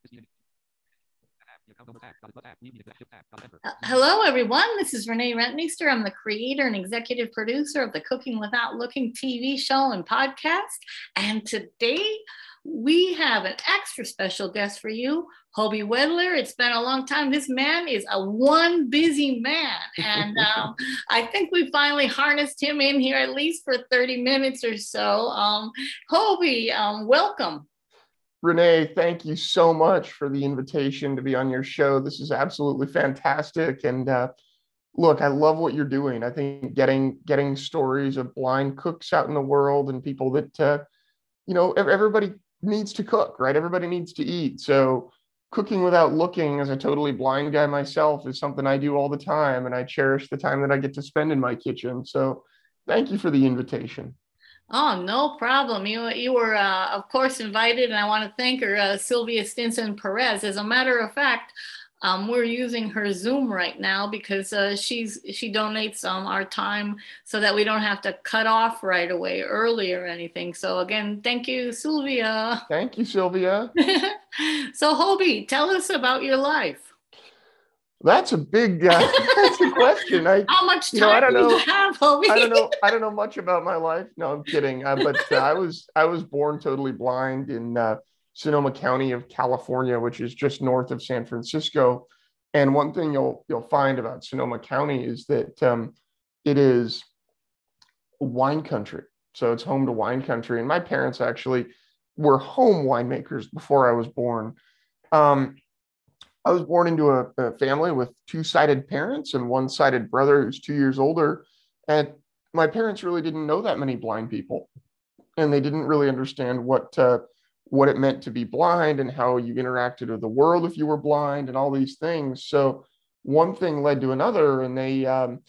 Hello, everyone. This is Renee Rentmeester. I'm the creator and executive producer of the Cooking Without Looking TV show and podcast. And today we have an extra special guest for you, Hobie Wedler. It's been a long time. This man is a one busy man. And I think we finally harnessed him in here at least for 30 minutes or so. Hobie, welcome. Renee, thank you so much for the invitation to be on your show. This is absolutely fantastic. And look, I love what you're doing. I think getting stories of blind cooks out in the world and people that, everybody needs to cook, right? Everybody needs to eat. So cooking without looking as a totally blind guy myself is something I do all the time. And I cherish the time that I get to spend in my kitchen. So thank you for the invitation. Oh, no problem. You were, of course, invited, and I want to thank her, Sylvia Stinson Perez. As a matter of fact, we're using her Zoom right now because she donates our time so that we don't have to cut off right away early or anything. So again, thank you, Sylvia. Thank you, Sylvia. So Hobie, tell us about your life. That's a big that's a question. How much time do you have, Hobie? I don't know much about my life. No, I'm kidding. But I was born totally blind in Sonoma County of California, which is just north of San Francisco. And one thing you'll find about Sonoma County is that it is wine country. So it's home to wine country. And my parents actually were home winemakers before I was born. I was born into a family with two-sided parents and one-sided brother who's 2 years older. And my parents really didn't know that many blind people. And they didn't really understand what it meant to be blind and how you interacted with the world if you were blind and all these things. So one thing led to another, and they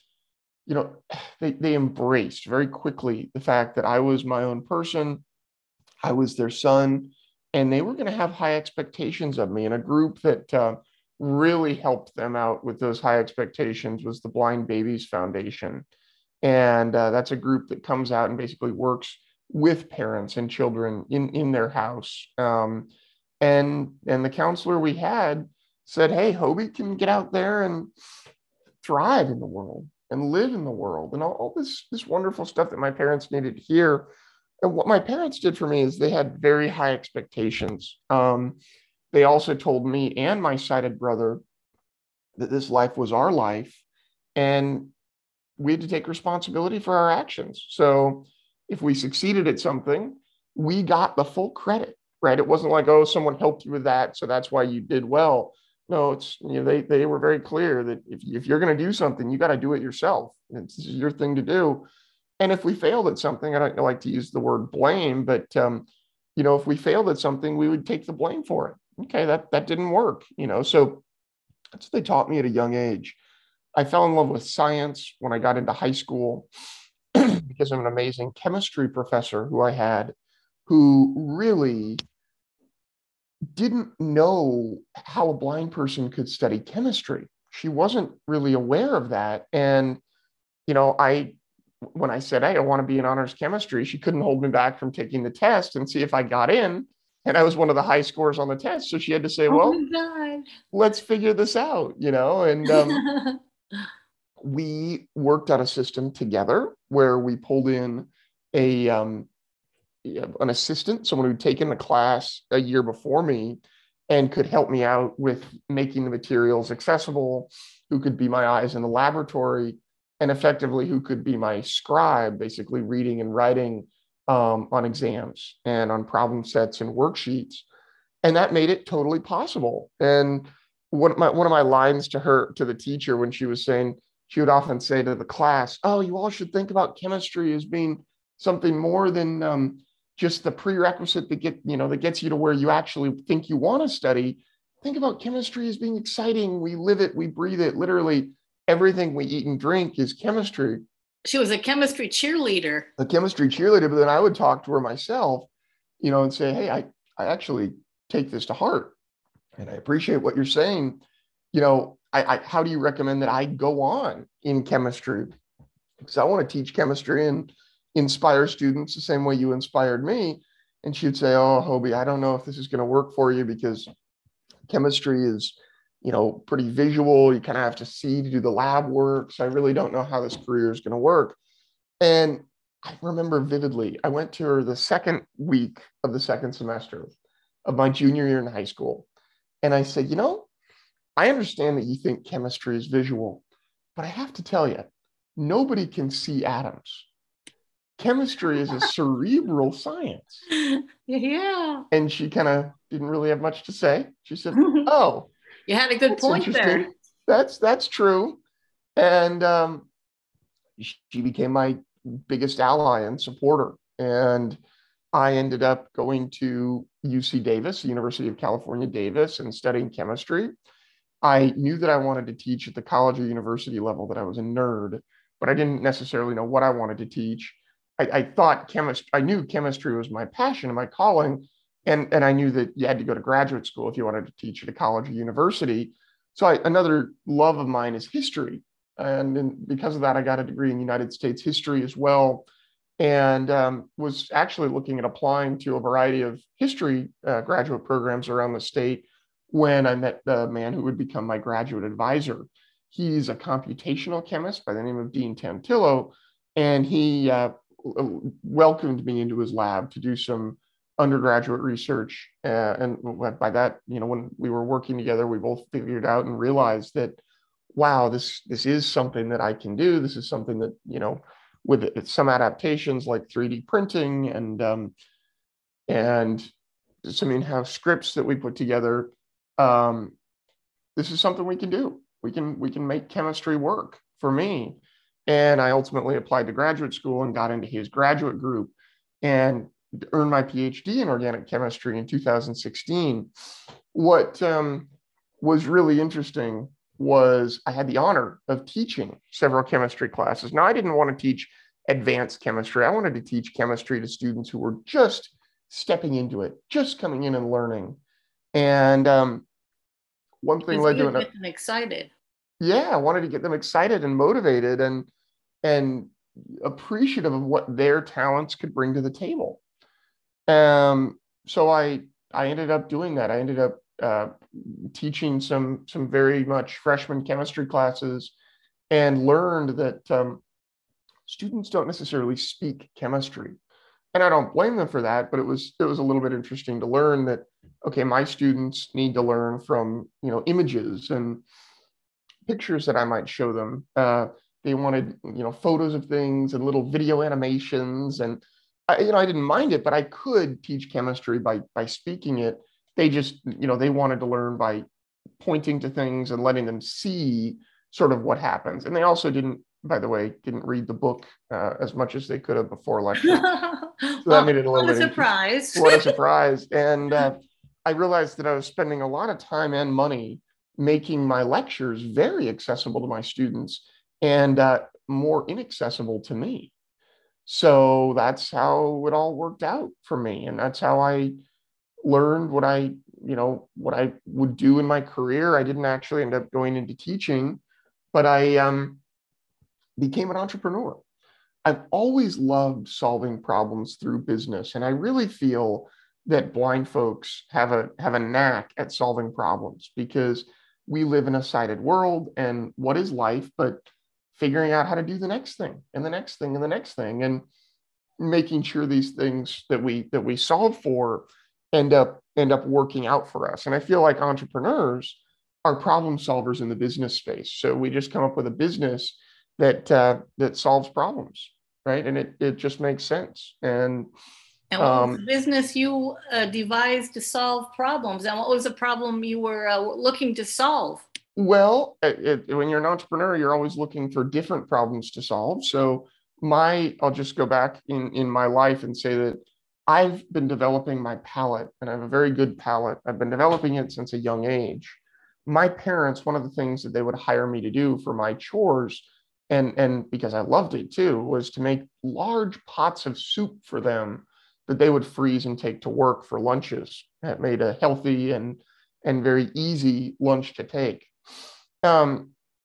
embraced very quickly the fact that I was my own person. I was their son. And they were going to have high expectations of me. And a group that really helped them out with those high expectations was the Blind Babies Foundation. And that's a group that comes out and basically works with parents and children in their house. And the counselor we had said, hey, Hobie can get out there and thrive in the world and live in the world and all this wonderful stuff that my parents needed to hear. And what my parents did for me is they had very high expectations. They also told me and my sighted brother that this life was our life and we had to take responsibility for our actions. So if we succeeded at something, we got the full credit, right? It wasn't like, oh, someone helped you with that, so that's why you did well. No, it's, they were very clear that if you're going to do something, you got to do it yourself. This is your thing to do. And if we failed at something, I don't like to use the word blame, but if we failed at something, we would take the blame for it. Okay, that didn't work, So that's what they taught me at a young age. I fell in love with science when I got into high school because of an amazing chemistry professor who I had, who really didn't know how a blind person could study chemistry. She wasn't really aware of that, and when I said, hey, I want to be in honors chemistry, she couldn't hold me back from taking the test and see if I got in. And I was one of the high scores on the test. So she had to say, let's figure this out, And we worked out a system together where we pulled in an assistant, someone who'd taken the class a year before me and could help me out with making the materials accessible, who could be my eyes in the laboratory, and effectively who could be my scribe, basically reading and writing on exams and on problem sets and worksheets. And that made it totally possible. And one of my lines to the teacher when she was saying, she would often say to the class, oh, you all should think about chemistry as being something more than just the prerequisite that gets you to where you actually think you want to study. Think about chemistry as being exciting. We live it, we breathe it, literally. Everything we eat and drink is chemistry. She was a chemistry cheerleader. But then I would talk to her myself, and say, hey, I actually take this to heart. And I appreciate what you're saying. How do you recommend that I go on in chemistry? Because I want to teach chemistry and inspire students the same way you inspired me. And she'd say, oh, Hobie, I don't know if this is going to work for you because chemistry is, pretty visual. You kind of have to see to do the lab work. So I really don't know how this career is going to work. And I remember vividly, I went to her the second week of the second semester of my junior year in high school. And I said, I understand that you think chemistry is visual, but I have to tell you, nobody can see atoms. Chemistry is a cerebral science. Yeah. And she kind of didn't really have much to say. She said, "Oh, you had a good point there. That's true." And she became my biggest ally and supporter. And I ended up going to UC Davis, University of California, Davis, and studying chemistry. I knew that I wanted to teach at the college or university level, that I was a nerd, but I didn't necessarily know what I wanted to teach. I knew chemistry was my passion and my calling. And I knew that you had to go to graduate school if you wanted to teach at a college or university. So another love of mine is history. And because of that, I got a degree in United States history as well, and was actually looking at applying to a variety of history graduate programs around the state when I met the man who would become my graduate advisor. He's a computational chemist by the name of Dean Tantillo, and he welcomed me into his lab to do some undergraduate research. And by that, when we were working together, we both figured out and realized that, wow, this is something that I can do. This is something that, with some adaptations like 3D printing and some in-house scripts that we put together, this is something we can do. We can make chemistry work for me. And I ultimately applied to graduate school and got into his graduate group and earned my PhD in organic chemistry in 2016. What was really interesting was I had the honor of teaching several chemistry classes. Now, I didn't want to teach advanced chemistry. I wanted to teach chemistry to students who were just stepping into it, just coming in and learning. And one thing led to another. Get them excited. Yeah, I wanted to get them excited and motivated and appreciative of what their talents could bring to the table. So I ended up doing that. I ended up teaching some very much freshman chemistry classes, and learned that students don't necessarily speak chemistry. And I don't blame them for that, but it was a little bit interesting to learn that, okay, my students need to learn from, images and pictures that I might show them. They wanted, photos of things and little video animations. And I didn't mind it, but I could teach chemistry by speaking it. They just, they wanted to learn by pointing to things and letting them see sort of what happens. And they also didn't read the book as much as they could have before lecture. So that made it a little bit surprise. What a surprise. And I realized that I was spending a lot of time and money making my lectures very accessible to my students and more inaccessible to me. So that's how it all worked out for me. And that's how I learned what I would do in my career. I didn't actually end up going into teaching, but I became an entrepreneur. I've always loved solving problems through business. And I really feel that blind folks have a knack at solving problems, because we live in a sighted world, and what is life but figuring out how to do the next thing and the next thing and the next thing, and making sure these things that we solve for end up working out for us. And I feel like entrepreneurs are problem solvers in the business space. So we just come up with a business that solves problems, right? And it just makes sense. And what was the business you devised to solve problems? And what was the problem you were looking to solve? Well, when you're an entrepreneur, you're always looking for different problems to solve. So I'll just go back in my life and say that I've been developing my palate, and I have a very good palate. I've been developing it since a young age. My parents, one of the things that they would hire me to do for my chores, and because I loved it too, was to make large pots of soup for them that they would freeze and take to work for lunches. That made a healthy and very easy lunch to take. And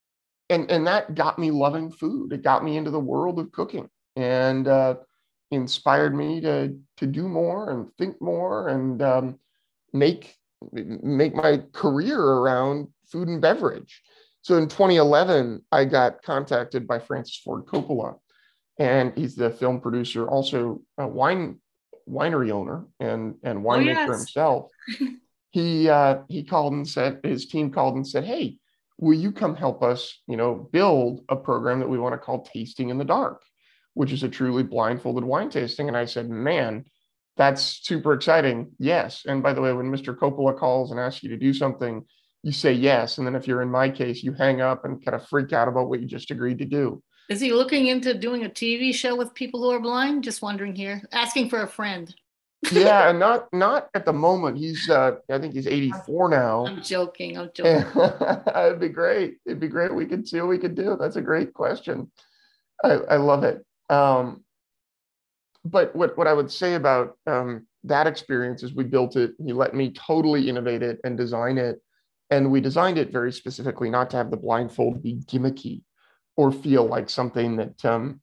that got me loving food. It got me into the world of cooking, and inspired me to do more and think more and make make my career around food and beverage. So in 2011, I got contacted by Francis Ford Coppola, and he's the film producer, also a winery owner and Oh, winemaker yes. himself. He called and said, his team called and said, "Hey, will you come help us, build a program that we want to call Tasting in the Dark, which is a truly blindfolded wine tasting?" And I said, "Man, that's super exciting. Yes." And by the way, when Mr. Coppola calls and asks you to do something, you say yes. And then if you're in my case, you hang up and kind of freak out about what you just agreed to do. Is he looking into doing a TV show with people who are blind? Just wondering here, asking for a friend. Yeah, and not at the moment. He's I think he's 84 now. I'm joking. I'm joking. And it'd be great. It'd be great. We could see what we could do. That's a great question. I love it. But what I would say about that experience is we built it. He let me totally innovate it and design it. And we designed it very specifically not to have the blindfold be gimmicky or feel like something that,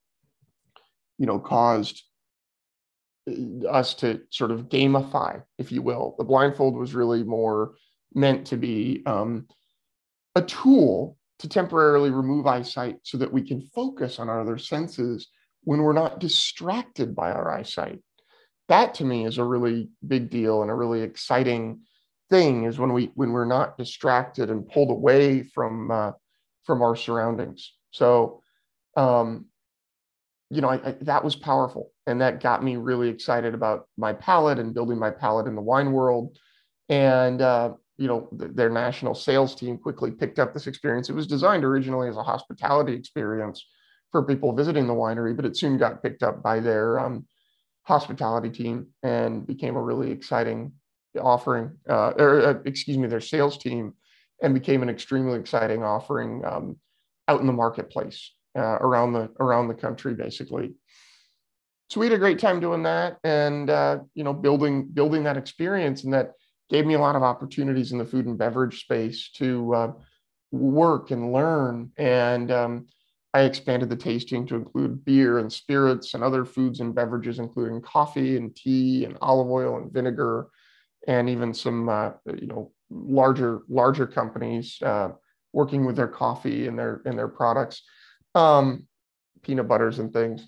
caused us to sort of gamify, if you will. The blindfold was really more meant to be a tool to temporarily remove eyesight so that we can focus on our other senses when we're not distracted by our eyesight. That to me is a really big deal and a really exciting thing, is when we're not distracted and pulled away from our surroundings. So that was powerful, and that got me really excited about my palate and building my palate in the wine world. And their national sales team quickly picked up this experience. It was designed originally as a hospitality experience for people visiting the winery, but it soon got picked up by their hospitality team and became a really exciting offering, their sales team, and became an extremely exciting offering out in the marketplace around the country, basically. So we had a great time doing that, and building that experience, and that gave me a lot of opportunities in the food and beverage space to work and learn. And I expanded the tasting to include beer and spirits and other foods and beverages, including coffee and tea and olive oil and vinegar, and even some larger companies working with their coffee and their products, peanut butters and things.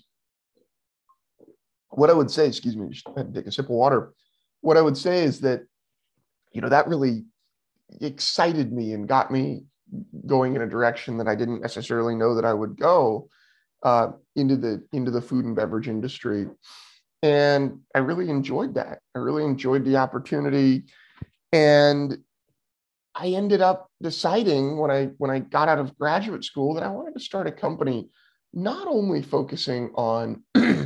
What I would say, excuse me, just take a sip of water. What I would say is that that really excited me and got me going in a direction that I didn't necessarily know that I would go into the food and beverage industry. And I really enjoyed that. I really enjoyed the opportunity. And I ended up deciding when I got out of graduate school that I wanted to start a company not only focusing on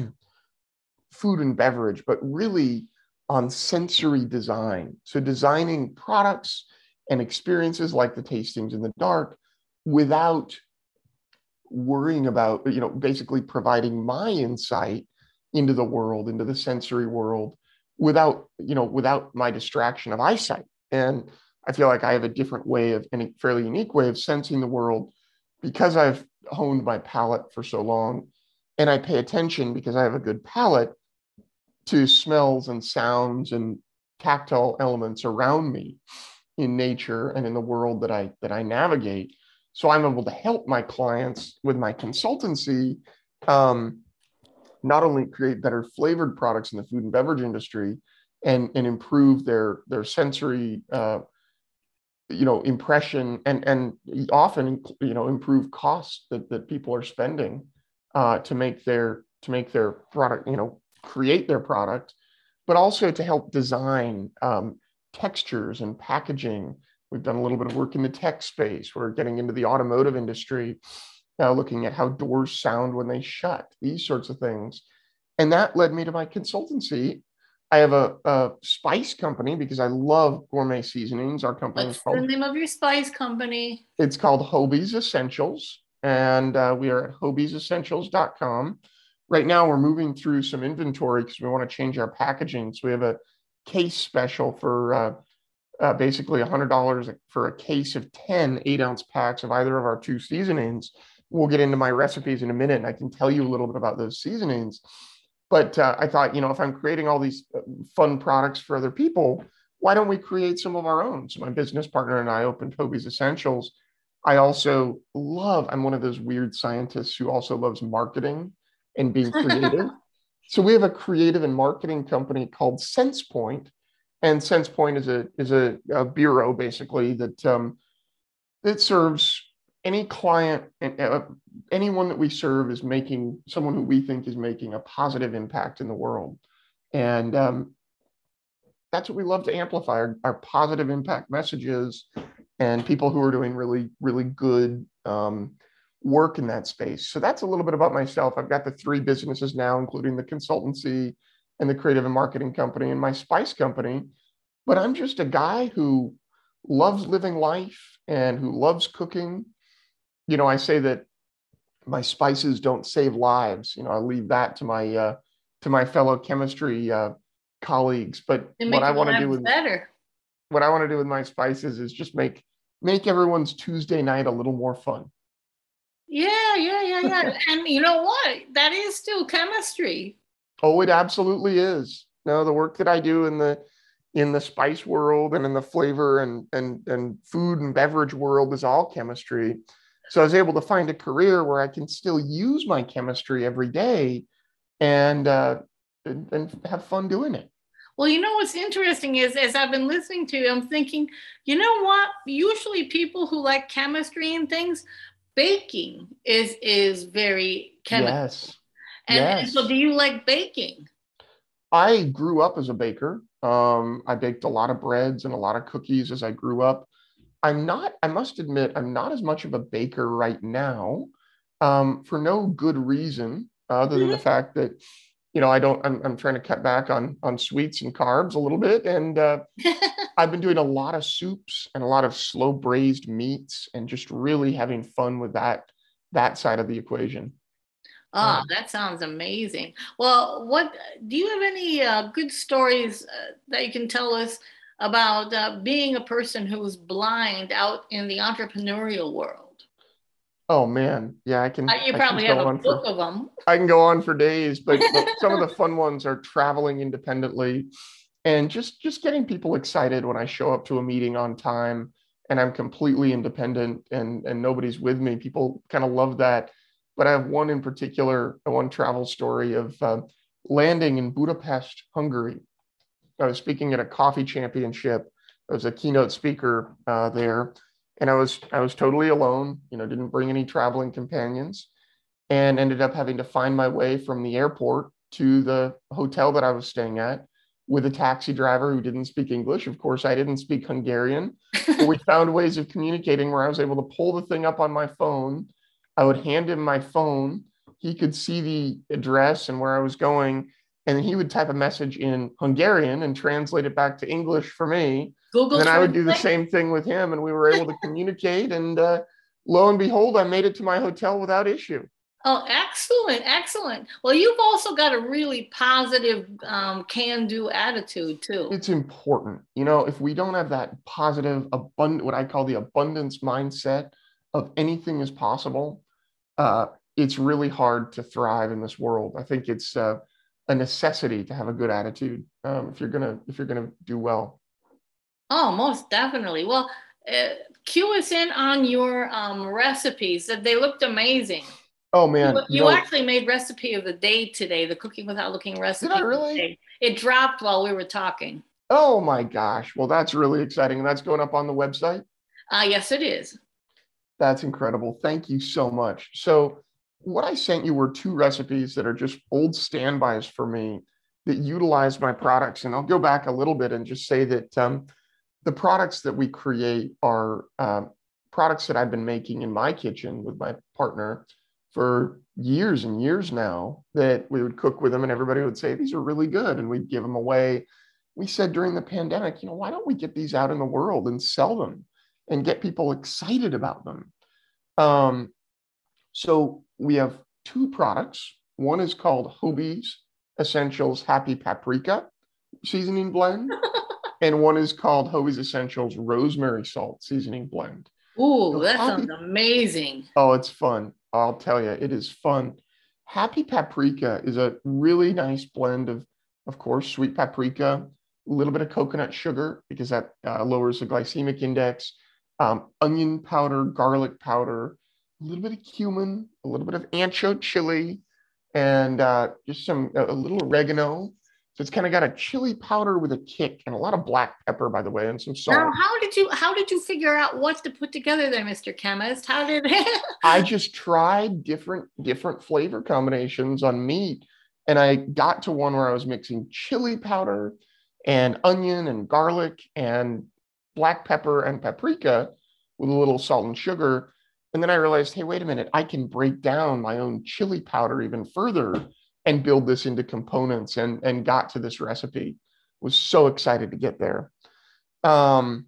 food and beverage, but really on sensory design. So designing products and experiences like the Tastings in the Dark without worrying about, basically providing my insight into the world, into the sensory world, without my distraction of eyesight. And I feel like I have a different way of, and a fairly unique way of sensing the world, because I've honed my palate for so long, and I pay attention because I have a good palate to smells and sounds and tactile elements around me in nature and in the world that I navigate. So I'm able to help my clients with my consultancy, not only create better flavored products in the food and beverage industry and improve their sensory impression, and often improve costs that people are spending to make their product, create their product, but also to help design textures and packaging. We've done a little bit of work in the tech space. We're getting into the automotive industry, looking at how doors sound when they shut, these sorts of things. And that led me to my consultancy. I have a spice company because I love gourmet seasonings. Our company What's the name of your spice company? It's called Hobie's Essentials, and we are at hobiesessentials.com. Right now, we're moving through some inventory because we want to change our packaging. So we have a case special for basically $100 for a case of 10 8-ounce packs of either of our two seasonings. We'll get into my recipes in a minute, and I can tell you a little bit about those seasonings. But I thought, if I'm creating all these fun products for other people, why don't we create some of our own? So my business partner and I opened Hobie's Essentials. I also love, I'm one of those weird scientists who also loves marketing and being creative. So we have a creative and marketing company called SensePoint, and SensePoint is a bureau basically that that serves any client and anyone that we serve is making someone who we think is making a positive impact in the world, and that's what we love to amplify our positive impact messages and people who are doing really, really good work in that space. So that's a little bit about myself. I've got the three businesses now, including the consultancy and the creative and marketing company and my spice company. But I'm just a guy who loves living life and who loves cooking. You know, I say that my spices don't save lives. You know, I leave that to my fellow chemistry colleagues. But They make your lives better. what I want to do with my spices is just make everyone's Tuesday night a little more fun. Yeah. And you know what? That is still chemistry. Oh, it absolutely is. No, the work that I do in the spice world and in the flavor and food and beverage world is all chemistry. So I was able to find a career where I can still use my chemistry every day and and have fun doing it. Well, you know what's interesting is as I've been listening to you, I'm thinking, you know what? Usually people who like chemistry and things, baking is very chemical. Yes. And so Yes. do you like baking? I grew up as a baker. I baked a lot of breads and a lot of cookies as I grew up. I must admit, I'm not as much of a baker right now, for no good reason other than the fact that, you know, I'm trying to cut back on sweets and carbs a little bit. And I've been doing a lot of soups and a lot of slow braised meats and just really having fun with that side of the equation. Oh, that sounds amazing. Well, what do you have any good stories that you can tell us about being a person who's blind out in the entrepreneurial world? Oh man, yeah, You I can probably have go a on book for of them. I can go on for days, but some of the fun ones are traveling independently and just getting people excited when I show up to a meeting on time and I'm completely independent and nobody's with me. People kind of love that. But I have one in particular, one travel story of landing in Budapest, Hungary. I was speaking at a coffee championship. I was a keynote speaker there, and I was totally alone. You know, didn't bring any traveling companions, and ended up having to find my way from the airport to the hotel that I was staying at with a taxi driver who didn't speak English. Of course, I didn't speak Hungarian, but we found ways of communicating where I was able to pull the thing up on my phone. I would hand him my phone. He could see the address and where I was going. And then he would type a message in Hungarian and translate it back to English for me. And Google then I would do the Translate. same thing with him. And we were able to communicate. And lo and behold, I made it to my hotel without issue. Oh, excellent, excellent. Well, you've also got a really positive can-do attitude too. It's important. You know, if we don't have that positive, abundant, what I call the abundance mindset of anything is possible, uh, it's really hard to thrive in this world. I think it's a necessity to have a good attitude if you're gonna do well. Oh, most definitely. Well, cue us in on your recipes. That they looked amazing. Oh man, you You know, actually made recipe of the day today, the cooking without looking did I recipe of the really? day. It dropped while we were talking. Oh my gosh. Well, that's really exciting. And that's going up on the website. Yes, it is. That's incredible. Thank you so much. So, what I sent you were two recipes that are just old standbys for me that utilize my products. And I'll go back a little bit and just say that the products that we create are products that I've been making in my kitchen with my partner for years and years now, that we would cook with them and everybody would say, these are really good. And we'd give them away. We said during the pandemic, you know, why don't we get these out in the world and sell them and get people excited about them? Um, so we have two products. One is called Hobie's Essentials Happy Paprika Seasoning Blend, and one is called Hobie's Essentials Rosemary Salt Seasoning Blend. Ooh, So that sounds Happy, amazing. oh, it's fun. I'll tell you, it is fun. Happy Paprika is a really nice blend of course, sweet paprika, little bit of coconut sugar because that lowers the glycemic index, onion powder, garlic powder, a little bit of cumin, a little bit of ancho chili, and just a little oregano. So it's kind of got a chili powder with a kick, and a lot of black pepper, by the way, and some Now, salt. how did you figure out what to put together there, Mr. Chemist? How did I just tried different flavor combinations on meat, and I got to one where I was mixing chili powder and onion and garlic and black pepper and paprika with a little salt and sugar. And then I realized, hey, wait a minute, I can break down my own chili powder even further and build this into components, and got to this recipe. Was so excited to get there. Um,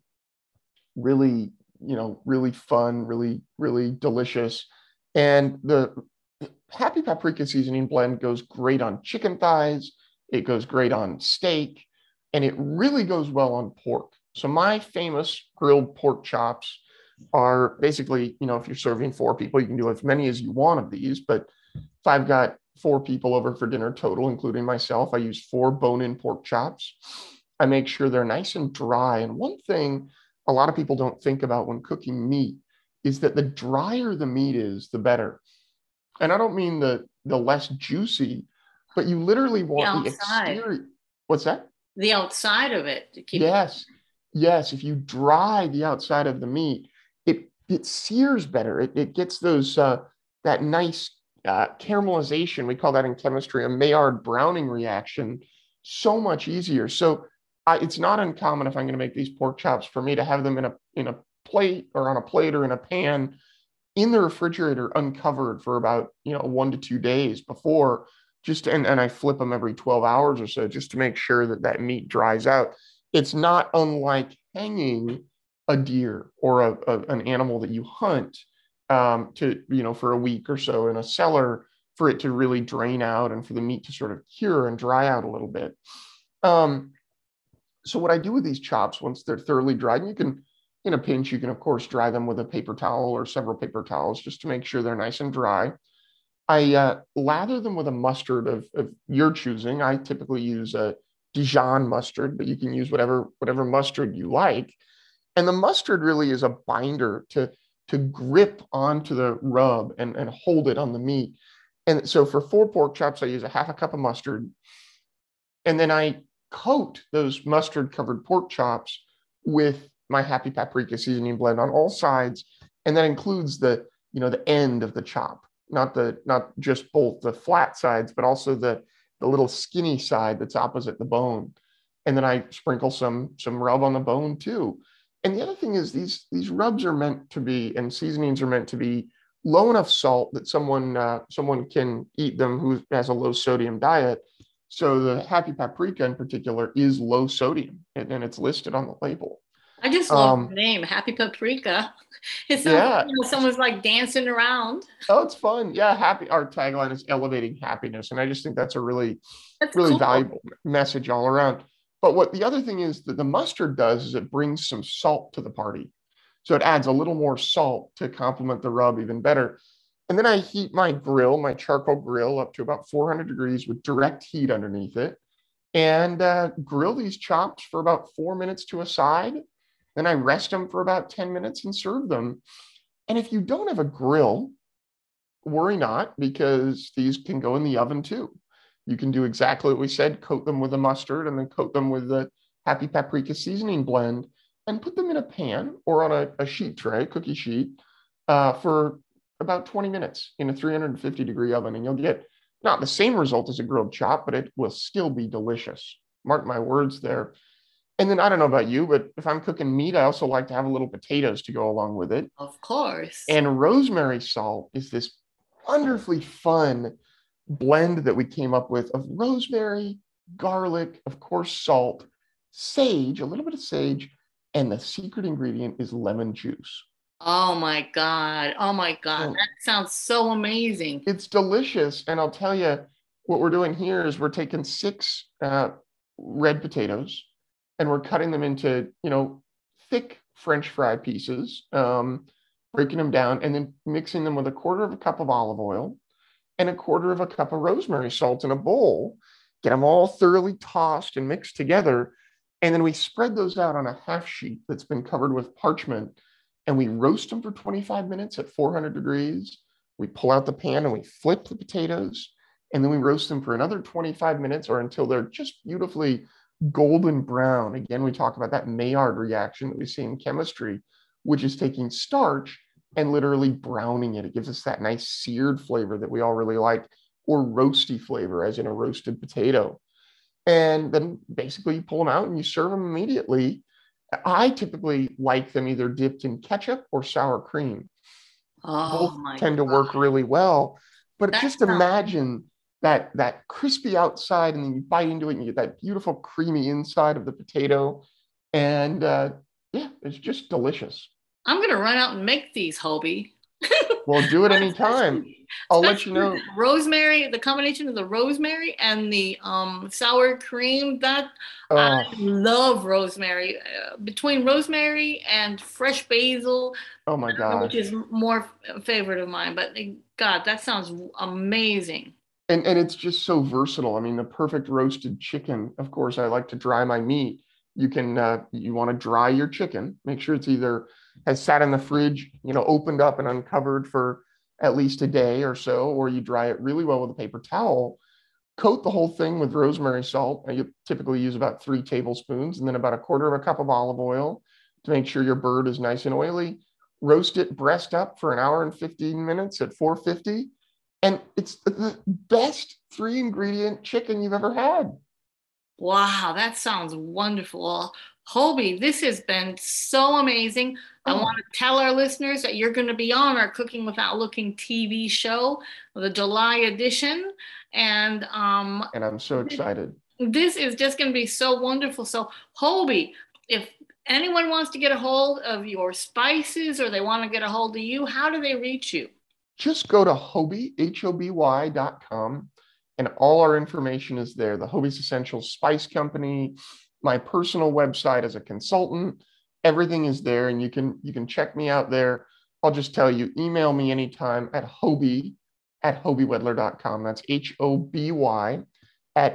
really, really fun, really delicious. And the Happy Paprika seasoning blend goes great on chicken thighs. It goes great on steak, and it really goes well on pork. So my famous grilled pork chops are basically, if you're serving four people, you can do as many as you want of these. But if I've got four people over for dinner total, including myself, I use 4 bone-in pork chops. I make sure they're nice and dry. And one thing a lot of people don't think about when cooking meat is that the drier the meat is, the better. And I don't mean the less juicy, but you literally the want the outside, exterior. What's that? the outside of it to keep it? Yes. Yes. If you dry the outside of the meat, it sears better. It gets those that nice caramelization. We call that in chemistry a Maillard browning reaction, so much easier. So it's not uncommon if I'm going to make these pork chops for me to have them in a plate or on a plate or in a pan in the refrigerator uncovered for about 1 to 2 days before, and I flip them every 12 hours or so just to make sure that that meat dries out. It's not unlike hanging a deer or an animal that you hunt, to for a week or so in a cellar for it to really drain out and for the meat to sort of cure and dry out a little bit. um, so what I do with these chops, once they're thoroughly dried, and you can, in a pinch, you can of course dry them with a paper towel or several paper towels just to make sure they're nice and dry. I lather them with a mustard of your choosing. I typically use a Dijon mustard, but you can use whatever mustard you like. And the mustard really is a binder to grip onto the rub and hold it on the meat. And so for 4 pork chops, I use a half a cup of mustard, and then I coat those mustard covered pork chops with my Happy Paprika seasoning blend on all sides. And that includes the end of the chop, not just both the flat sides, but also the little skinny side that's opposite the bone. And then I sprinkle some rub on the bone too. And the other thing is these rubs are meant to be, and seasonings are meant to be low enough salt that someone can eat them who has a low sodium diet. So the Happy Paprika in particular is low sodium, and it's listed on the label. I just love the Um, name, Happy Paprika. It sounds like yeah. someone's like dancing around. Oh, it's fun. Yeah, happy. Our tagline is elevating happiness, and I just think that's a That's really cool. valuable message all around. But what the other thing is that the mustard does is it brings some salt to the party. So it adds a little more salt to complement the rub even better. And then I heat my charcoal grill up to about 400 degrees with direct heat underneath it, and grill these chops for about 4 minutes to a side. Then I rest them for about 10 minutes and serve them. And if you don't have a grill, worry not, because these can go in the oven too. You can do exactly what we said, coat them with a mustard and then coat them with the Happy Paprika seasoning blend and put them in a pan or on a sheet tray, cookie sheet, for about 20 minutes in a 350-degree oven. And you'll get not the same result as a grilled chop, but it will still be delicious. Mark my words there. And then I don't know about you, but if I'm cooking meat, I also like to have a little potatoes to go along with it. Of course. And rosemary salt is this wonderfully fun blend that we came up with of rosemary, garlic, of course, salt, sage, a little bit of sage, and the secret ingredient is lemon juice. Oh my God. Oh my God. And That sounds so amazing. it's delicious. And I'll tell you, what we're doing here is we're taking 6 red potatoes and we're cutting them into, thick French fry pieces, breaking them down, and then mixing them with a quarter of a cup of olive oil and a quarter of a cup of rosemary salt in a bowl. Get them all thoroughly tossed and mixed together. And then we spread those out on a half sheet that's been covered with parchment, and we roast them for 25 minutes at 400 degrees. We pull out the pan and we flip the potatoes, and then we roast them for another 25 minutes or until they're just beautifully golden brown. Again, we talk about that Maillard reaction that we see in chemistry, which is taking starch and literally browning it. It gives us that nice seared flavor that we all really like, or roasty flavor, as in a roasted potato. And then basically you pull them out and you serve them immediately. I typically like them either dipped in ketchup or sour cream. Oh Both my tend to God. work really well. But That just sounds, imagine that crispy outside, and then you bite into it and you get that beautiful creamy inside of the potato. And yeah, it's just delicious. I'm going to run out and make these, Hobie. Well, do it anytime. especially, I'll let especially you with the know. rosemary, the combination of the rosemary and the sour cream. That I Oh, love rosemary. Between rosemary and fresh basil, oh my I don't know which is gosh. more favorite of mine. But God, that sounds amazing. And it's just so versatile. I mean, the perfect roasted chicken. Of course, I like to dry my meat. You can you want to dry your chicken. Make sure it's either has sat in the fridge, opened up and uncovered for at least a day or so, or you dry it really well with a paper towel. Coat the whole thing with rosemary salt. You typically use about 3 tablespoons, and then about a quarter of a cup of olive oil to make sure your bird is nice and oily. Roast it breast up for an hour and 15 minutes at 450, and it's the best 3 ingredient chicken you've ever had. Wow, that sounds wonderful. Hobie, this has been so amazing. I want Oh, to tell our listeners that you're going to be on our Cooking Without Looking TV show, the July edition. And and I'm so excited. this is just going to be so wonderful. So, Hobie, if anyone wants to get a hold of your spices or they want to get a hold of you, how do they reach you? Just go to Hobie, HOBY.com, and all our information is there. The Hobie's Essential Spice Company, my personal website as a consultant, everything is there, and you can check me out there. I'll just tell you, email me anytime at hobiewedler.com. That's HOBY at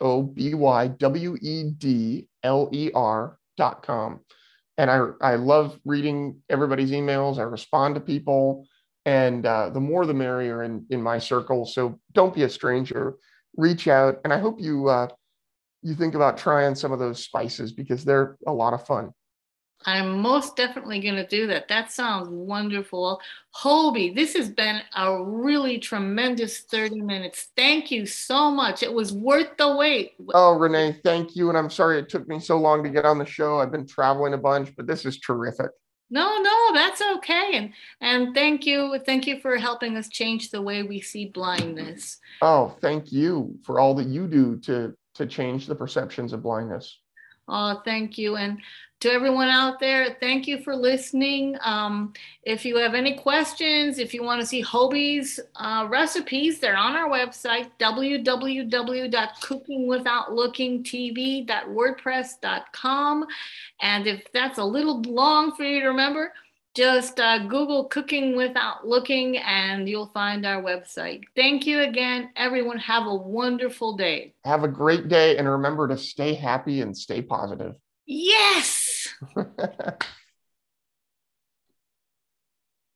HOBYWEDLER.com. And I love reading everybody's emails. I respond to people, and the more the merrier in my circle. So don't be a stranger. Reach out, and I hope you think about trying some of those spices because they're a lot of fun. I'm most definitely going to do that. That sounds wonderful. Hobie, this has been a really tremendous 30 minutes. Thank you so much. It was worth the wait. Oh, Renee, thank you, and I'm sorry it took me so long to get on the show. I've been traveling a bunch, but this is terrific. No, no, that's okay. And thank you. Thank you for helping us change the way we see blindness. Oh, thank you for all that you do to change the perceptions of blindness. Oh, thank you. And to everyone out there, thank you for listening. If you have any questions, if you want to see Hobie's recipes, they're on our website, www.cookingwithoutlookingtv.wordpress.com. And if that's a little long for you to remember, just Google Cooking Without Looking and you'll find our website. Thank you again, everyone. Have a wonderful day. Have a great day, and remember to stay happy and stay positive. Yes!